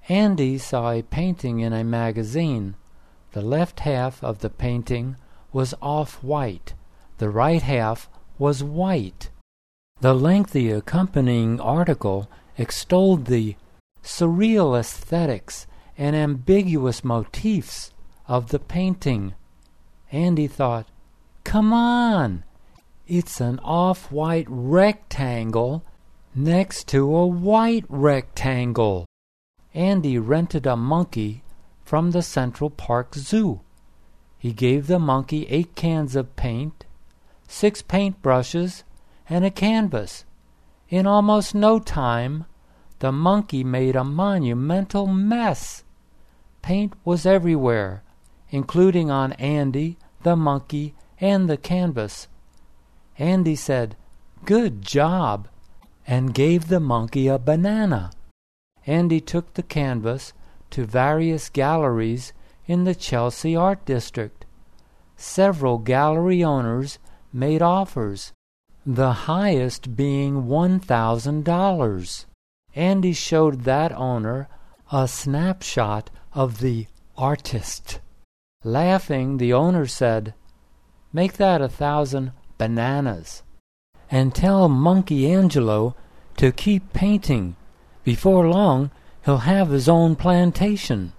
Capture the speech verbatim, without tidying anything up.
Andy saw a painting in a magazine. The left half of the painting was off-white. The right half was white. The lengthy accompanying article extolled the surreal aesthetics and ambiguous motifs of the painting. Andy thought, "Come on! It's an off-white rectangle next to a white rectangle." Andy rented a monkey from the Central Park Zoo. He gave the monkey eight cans of paint, six paintbrushes, and a canvas. In almost no time, the monkey made a monumental mess. Paint was everywhere, including on Andy, the monkey, and the canvas. Andy said, "Good job," and gave the monkey a banana. Andy took the canvas to various galleries in the Chelsea Art District. Several gallery owners made offers, the highest being one thousand dollars. Andy showed that owner a snapshot of the artist. Laughing, the owner said, "Make that a thousand bananas. And tell Monkey Angelo to keep painting. Before long, he'll have his own plantation."